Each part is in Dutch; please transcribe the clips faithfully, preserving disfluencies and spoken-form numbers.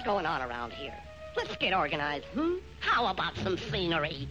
going on around here? Let's get organized, hmm? How about some scenery?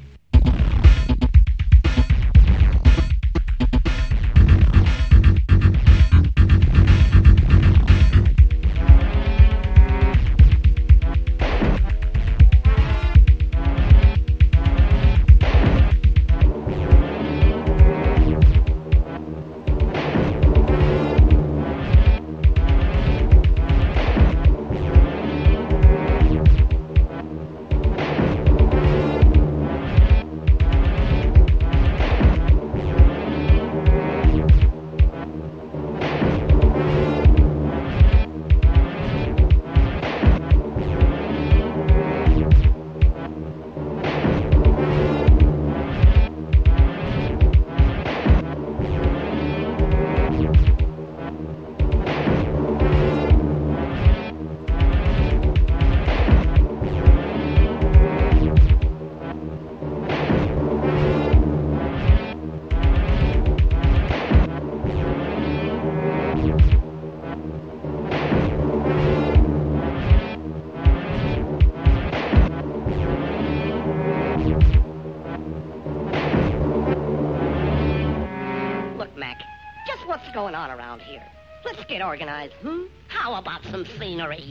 What's going on around here? Let's get organized, hmm? How about some scenery?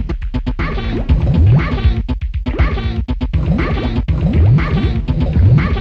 Thank you.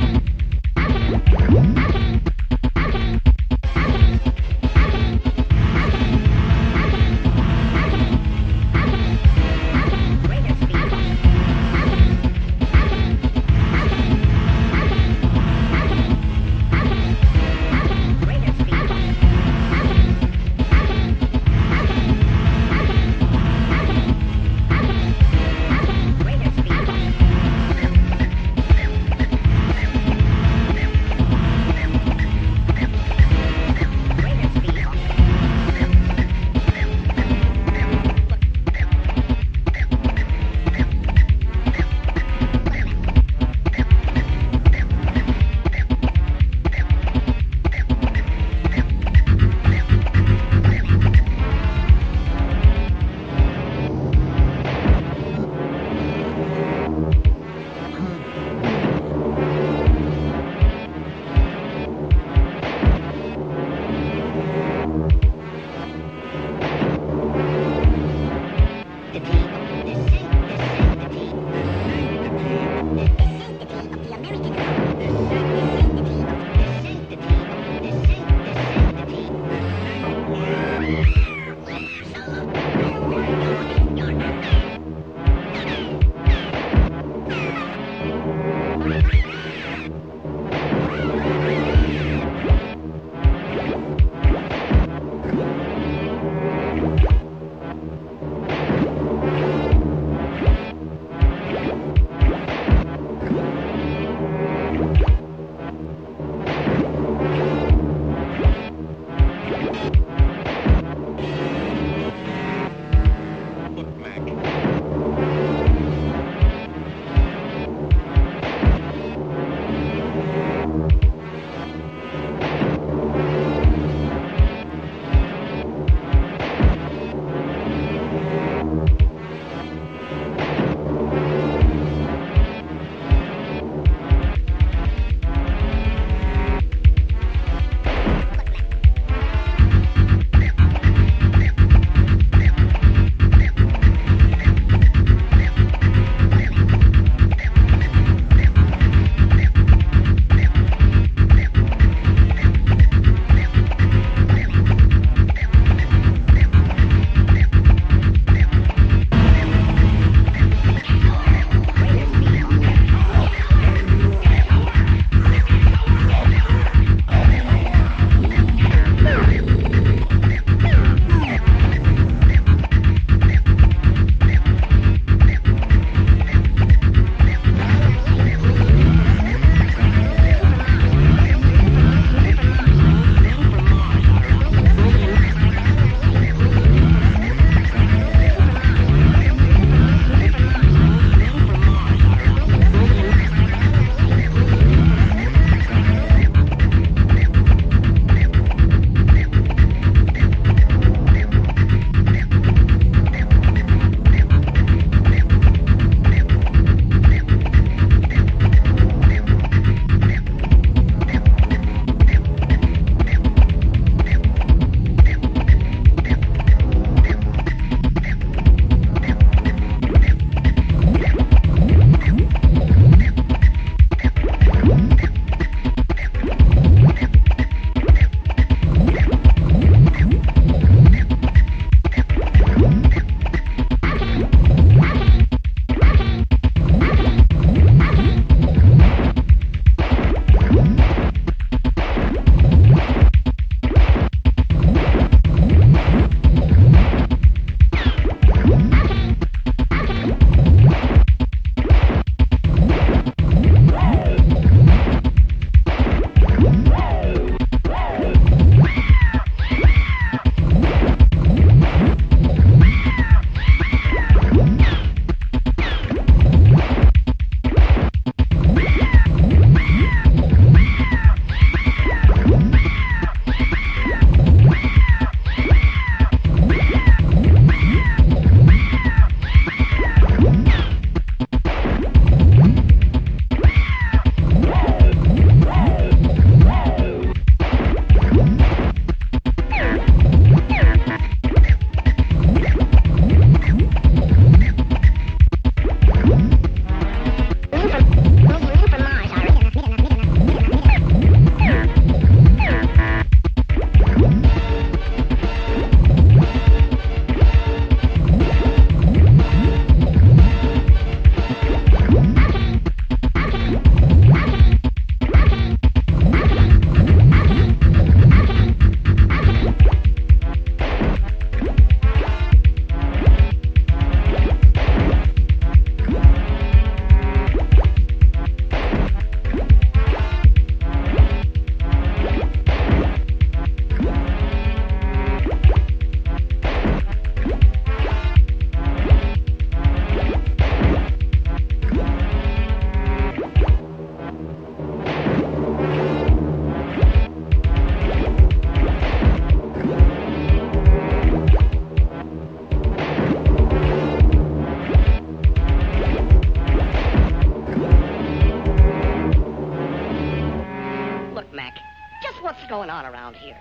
going on around here?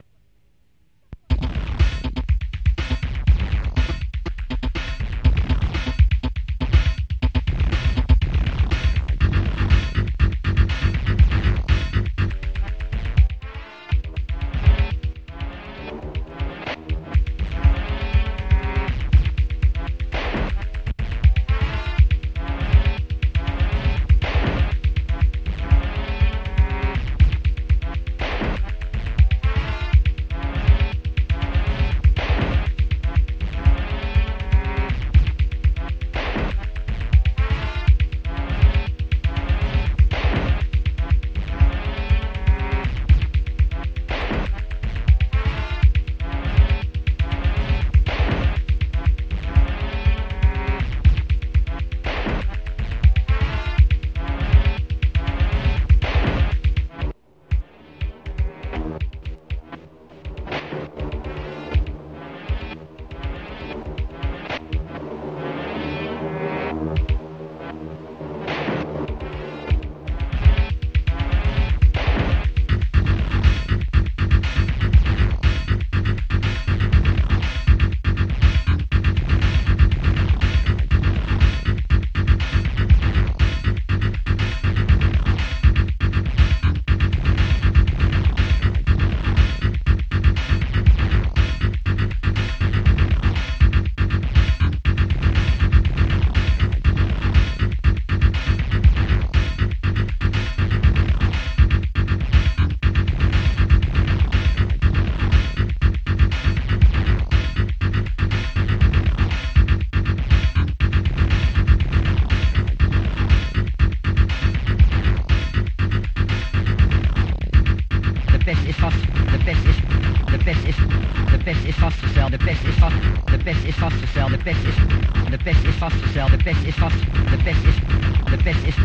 vastgesteld, de pest is vast, de pest is vastgesteld, de pest is, de pest is vastgesteld, de pest is vast, de pest is, de pest is.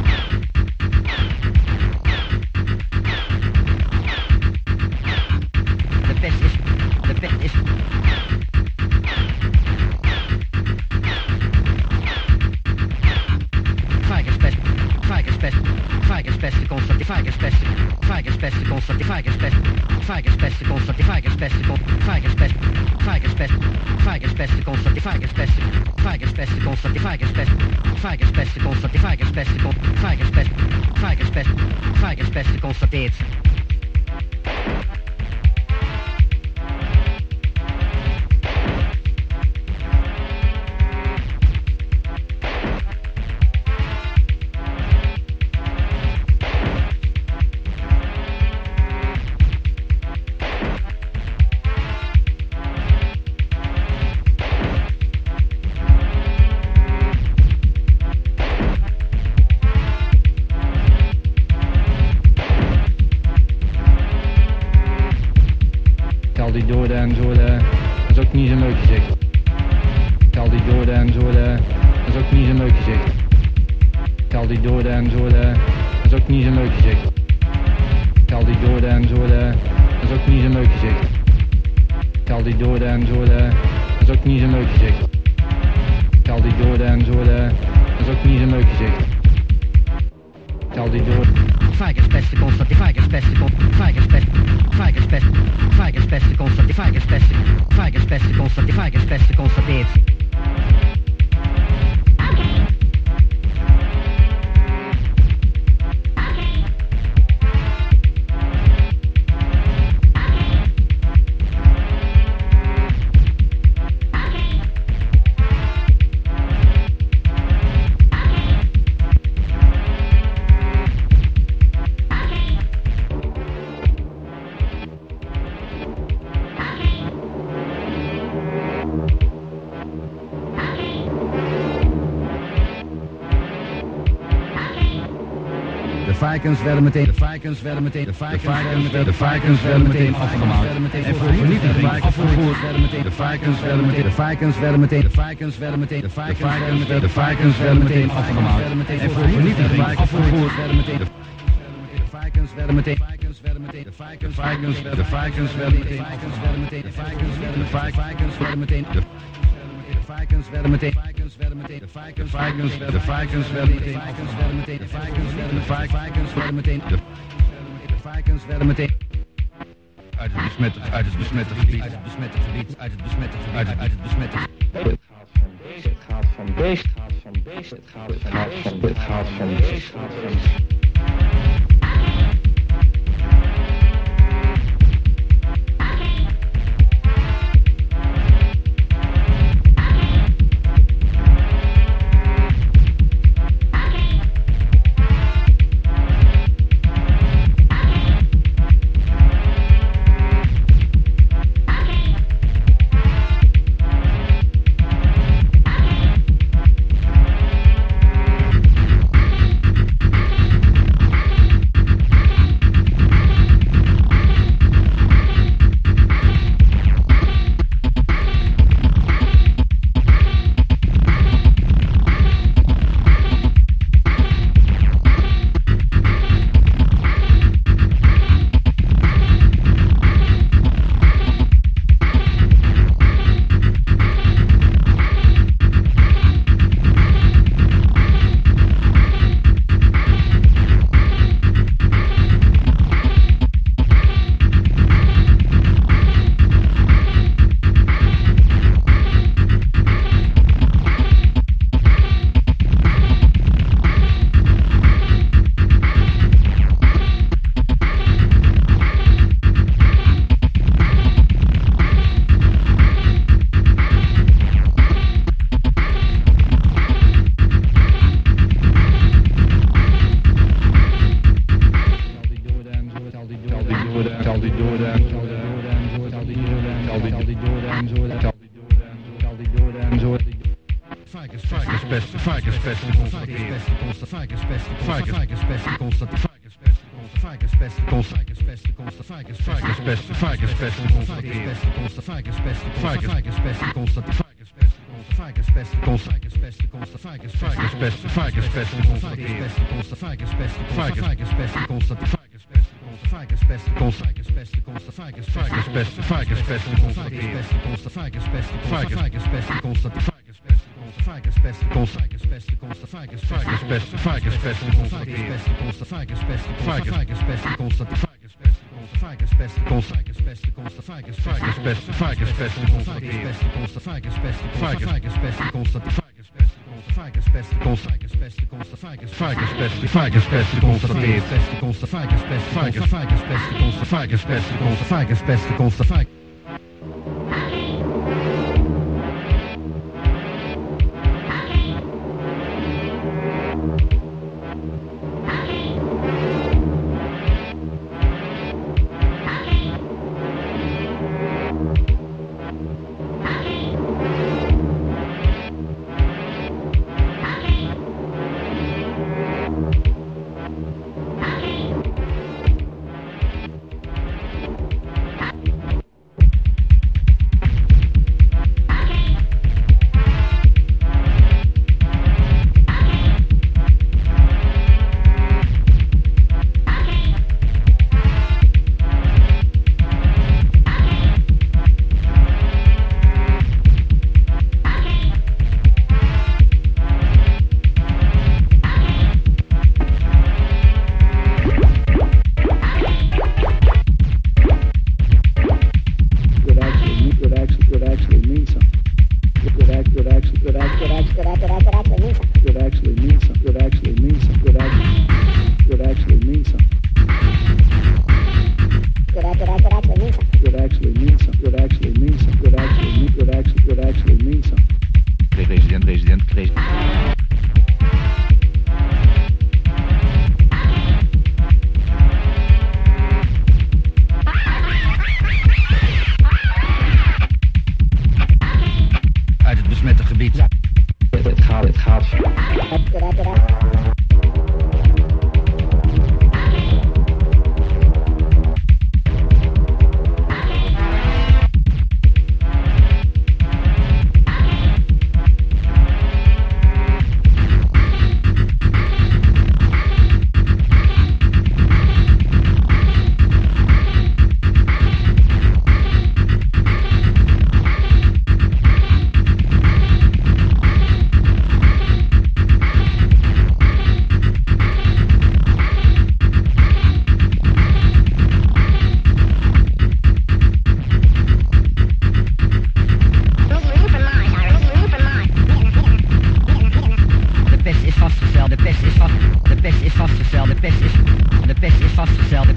De pest is, de pest is. Varkenspest, varkenspest, varkenspest geconstateerd, varkenspest, varkenspest geconstateerd, varkenspest, varkenspest geconstateerd, varkenspest, varkenspest, varkenspest, varkenspest geconstateerd, varkenspest, varkenspest geconstateerd, varkenspest, varkenspest geconstateerd, varkenspest, varkenspest, varkenspest, varkenspest geconstateerd. Die doorden en zo, dat is ook niet zo'n leuk gezicht. Al die doorden en zo, dat is ook niet zo'n leuk gezicht. Al die doorden en zo, dat is ook niet zo'n leuk gezicht. Al die doorden en zo, dat is ook niet zo'n leuk gezicht. Al die doorden en zo, dat is ook niet zo'n leuk gezicht. Al die doorden en zo, dat is ook niet zo'n leuk gezicht. Al die doorden. Varkenspest geconstateerd, varkenspest geconstateerd, varkenspest, varkenspest, varkenspest geconstateerd, varkenspest, varkenspest geconstateerd, varkenspest geconstateerd. De varkens werden meteen, de varkens werden meteen, de varkens werden meteen, de varkens werden meteen afgemaakt. En voor vernietiging afgevoerd werden meteen, de varkens werden meteen, de varkens werden meteen, de varkens werden meteen, de varkens werden meteen, de varkens werden meteen afgemaakt. En voor vernietiging afgevoerd werden meteen, de varkens werden meteen, varkens werden meteen, de varkens, varkens, de varkens werden meteen, varkens werden meteen, de varkens werden, de varkens werden meteen, de varkens werden meteen, varkens werden meteen, de varkens, varkens, de varkens werden meteen, varkens werden meteen, de varkens werden, de varkens werden meteen, de varkens werden meteen, uit het besmette, uit het besmette gebied, uit het besmette gebied, uit het besmette gebied, uit het, uit het besmette gebied. Het gaat van beest, het gaat van beest, het gaat van beest, het gaat van beest, het gaat van beest, het gaat van beest. beste is, de beste is vastgesteld.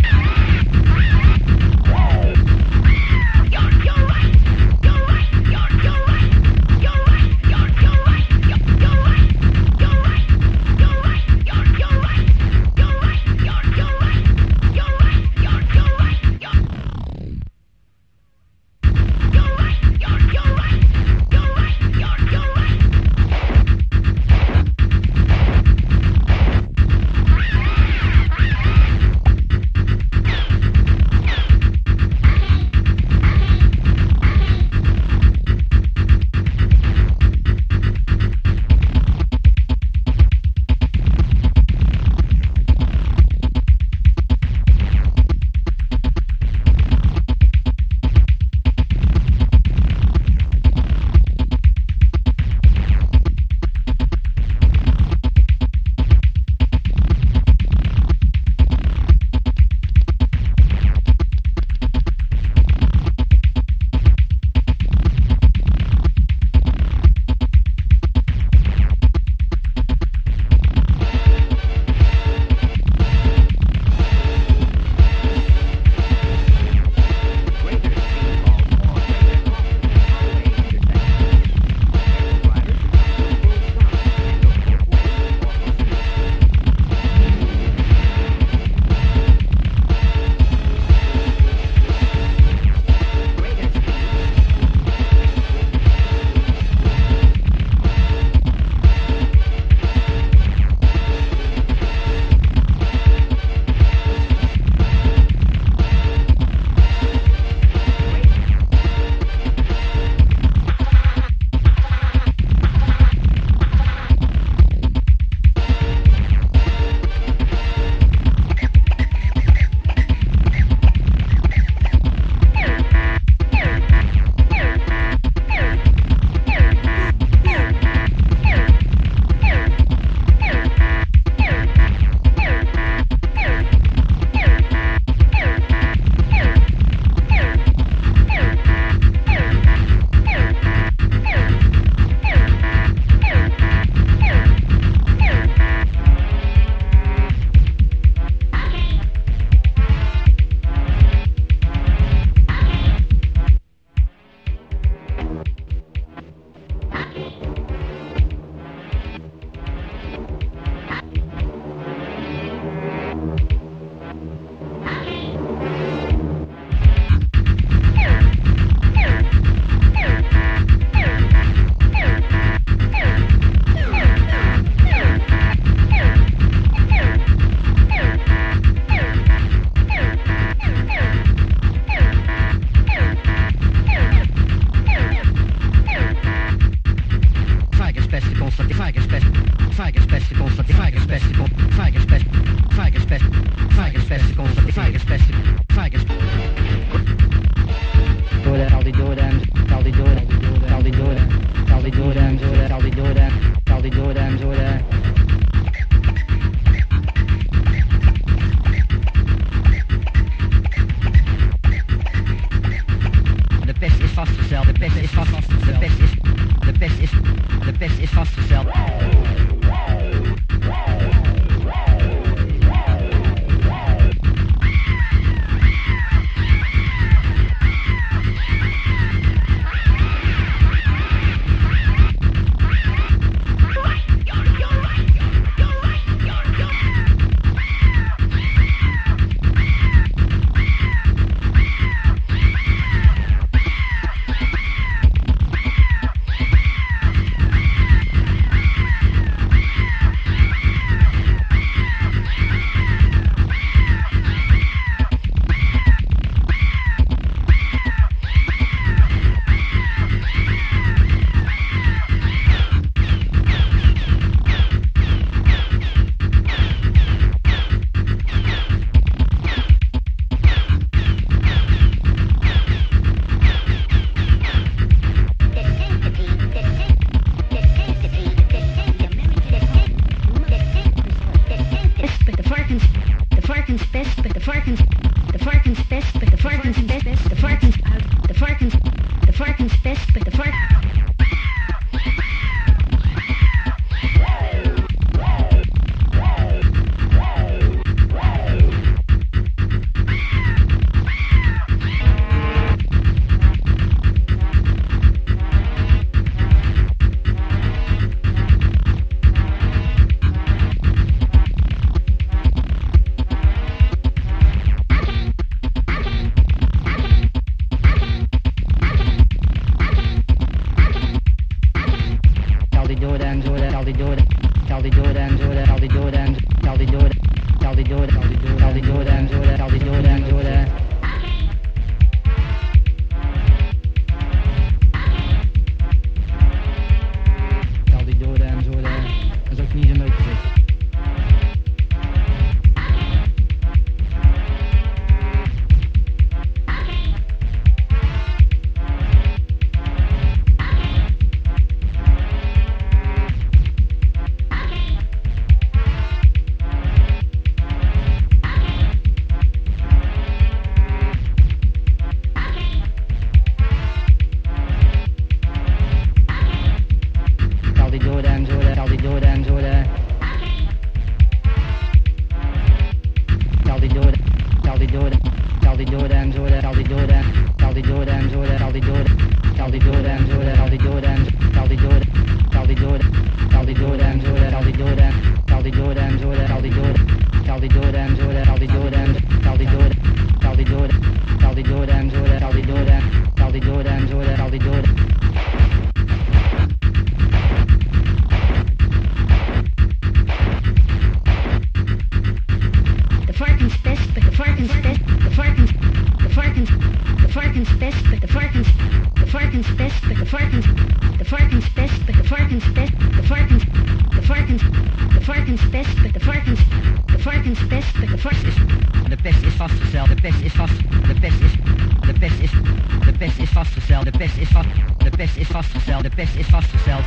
varkens, de varkenspest, de varkenspest, de varkens, de varkens, de varkenspest, de varkens, de varkenspest, de varkens. De pest is vastgesteld, de pest is vast, de pest is, de pest is, de pest is vastgesteld, de pest is vast, de pest is vastgesteld, de pest is vastgesteld.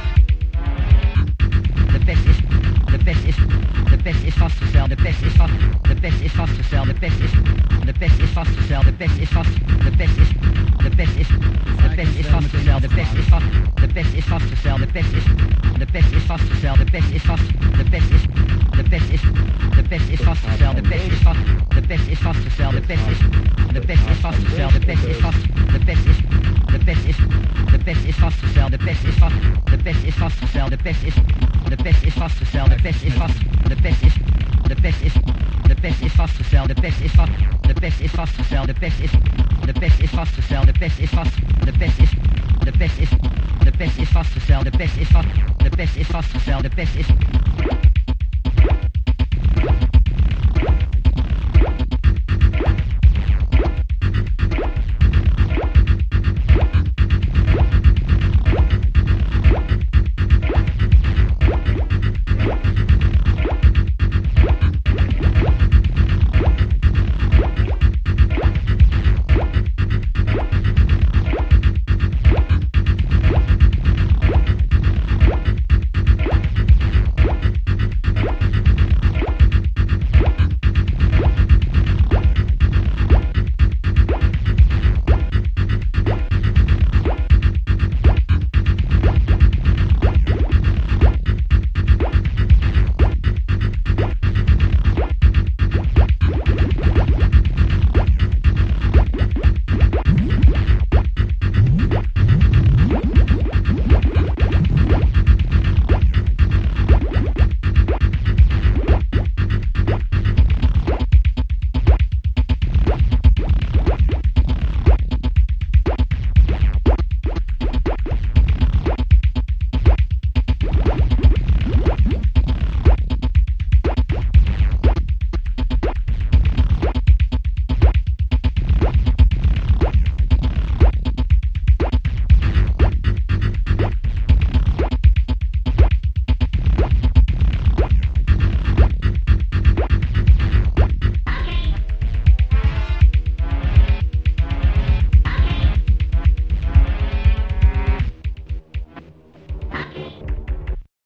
De pest is, de pest is, de pest is vastgesteld, de pest is vast, de pest is vastgesteld, de pest is, de pest is vastgesteld, de pest is vast, de pest is, de pest is, de pest is vastgesteld, de pest is vast, de pest is vastgesteld, de pest is, de pest is vastgesteld, de pest is vast, de pest is, de pest is, de pest is vastgesteld, de pest is vast, de pest is vastgesteld, de pest is, de pest is vastgesteld, de pest is vast, de pest is, de pest is, de pest is vastgesteld, de pest is vast, de pest is vastgesteld, de pest is, de pest is vastgesteld, de pest is vast, de pest is, de pest is, de pest is vastgesteld, de pest is vast, de pest is vastgesteld, de pest is, de pest is vastgesteld, de pest is vast, de pest is, de pest is, de pest is vastgesteld, de pest is vast, de pest is vastgesteld, de pest is